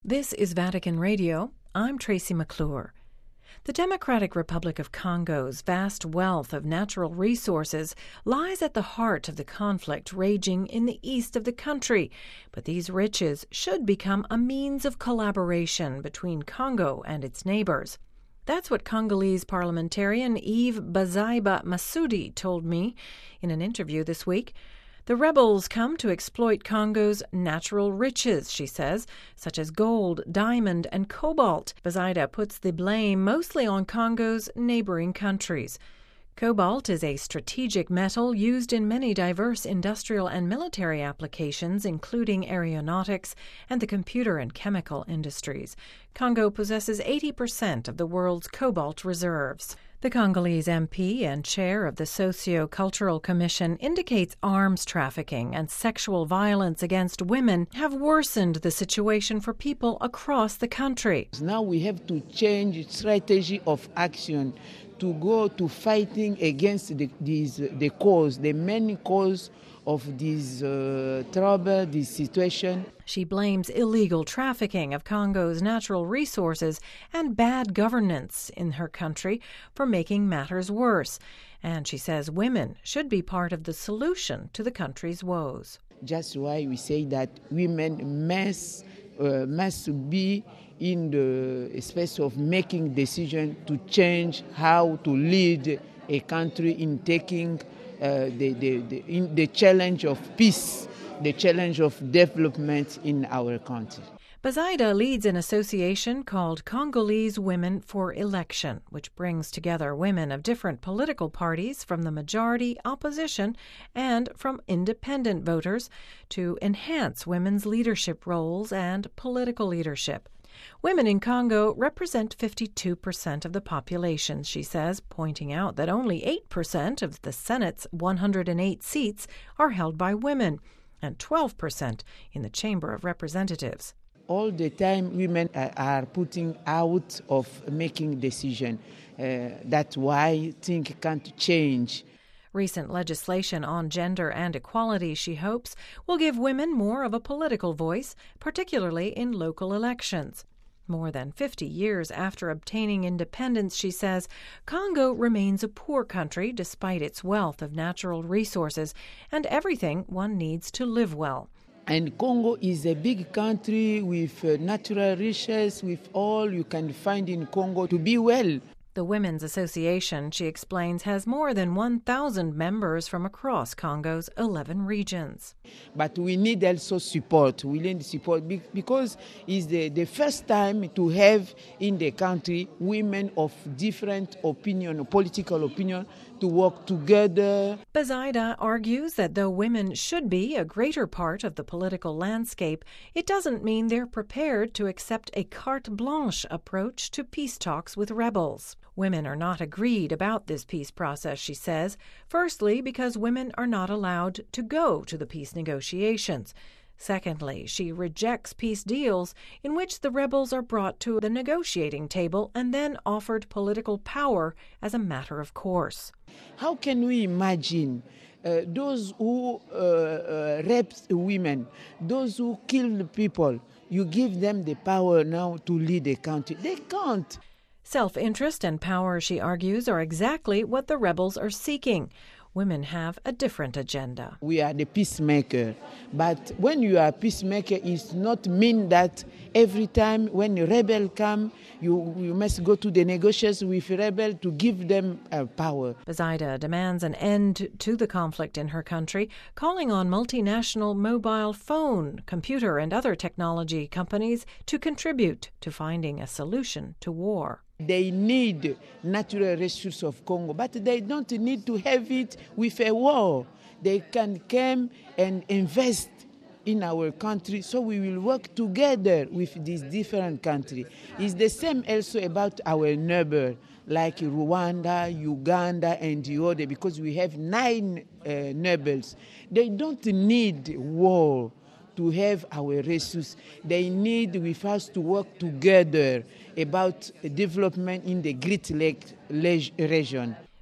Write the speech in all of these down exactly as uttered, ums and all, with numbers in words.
This is Vatican Radio. I'm Tracy McClure. The Democratic Republic of Congo's vast wealth of natural resources lies at the heart of the conflict raging in the east of the country, but these riches should become a means of collaboration between Congo and its neighbors. That's what Congolese parliamentarian Yves Bazaiba Masudi told me in an interview this week. The rebels come to exploit Congo's natural riches, she says, such as gold, diamond, and cobalt. Bazaida puts the blame mostly on Congo's neighboring countries. Cobalt is a strategic metal used in many diverse industrial and military applications, including aeronautics and the computer and chemical industries. Congo possesses eighty percent of the world's cobalt reserves. The Congolese M P and chair of the Socio-Cultural Commission indicates arms trafficking and sexual violence against women have worsened the situation for people across the country. Now we have to change strategy of action to go to fighting against the, these, the cause, the main cause of this uh, trouble, this situation. She blames illegal trafficking of Congo's natural resources and bad governance in her country for making matters worse. And she says women should be part of the solution to the country's woes. Just why we say that women must, uh, must be in the space of making decisions to change how to lead a country in taking Uh, the, the, the, in the challenge of peace, the challenge of development in our country. Bazaida leads an association called Congolese Women for Election, which brings together women of different political parties from the majority, opposition, and from independent voters to enhance women's leadership roles and political leadership. Women in Congo represent fifty-two percent of the population, she says, pointing out that only eight percent of the Senate's one hundred eight seats are held by women, and twelve percent in the Chamber of Representatives. All the time women are putting out of making decisions. Uh, that's why things can't change. Recent legislation on gender and equality, she hopes, will give women more of a political voice, particularly in local elections. More than fifty years after obtaining independence, she says, Congo remains a poor country despite its wealth of natural resources and everything one needs to live well. And Congo is a big country with uh, natural riches, with all you can find in Congo to be well. The Women's Association, she explains, has more than one thousand members from across Congo's eleven regions. But we need also support. We need support because it's the, the first time to have in the country women of different opinion, political opinion, to work together. Bazaida argues that though women should be a greater part of the political landscape, it doesn't mean they're prepared to accept a carte blanche approach to peace talks with rebels. Women are not agreed about this peace process, she says, firstly because women are not allowed to go to the peace negotiations. Secondly, she rejects peace deals in which the rebels are brought to the negotiating table and then offered political power as a matter of course. How can we imagine uh, those who uh, uh, rape women, those who kill people, you give them the power now to lead a country? They can't. Self-interest and power, she argues, are exactly what the rebels are seeking. Women have a different agenda. We are the peacemaker, but when you are a peacemaker, it not mean that every time when a rebel come, you, you must go to the negotiations with a rebel to give them uh, power. Bazaida demands an end to the conflict in her country, calling on multinational mobile phone, computer, and other technology companies to contribute to finding a solution to war. They need natural resources of Congo, but they don't need to have it with a war. They can come and invest in our country, so we will work together with these different countries. It's the same also about our neighbor, like Rwanda, Uganda, and the other, because we have nine uh, neighbors. They don't need war to have our resources. They need with us to work together about development in the Great Lake region.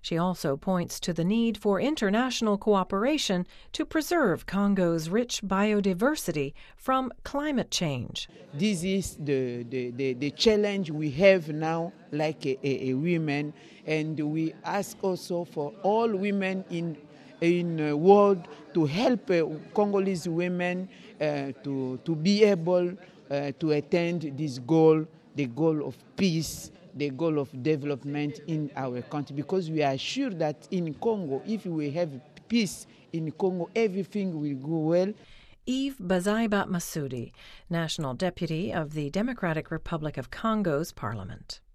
She also points to the need for international cooperation to preserve Congo's rich biodiversity from climate change. This is the, the, the, the challenge we have now, like a, a, a women, and we ask also for all women in in the world to help uh, Congolese women uh, to, to be able uh, to attain this goal, the goal of peace, the goal of development in our country, because we are sure that in Congo, if we have peace in Congo, everything will go well. Yves Bazaiba Masudi, National Deputy of the Democratic Republic of Congo's Parliament.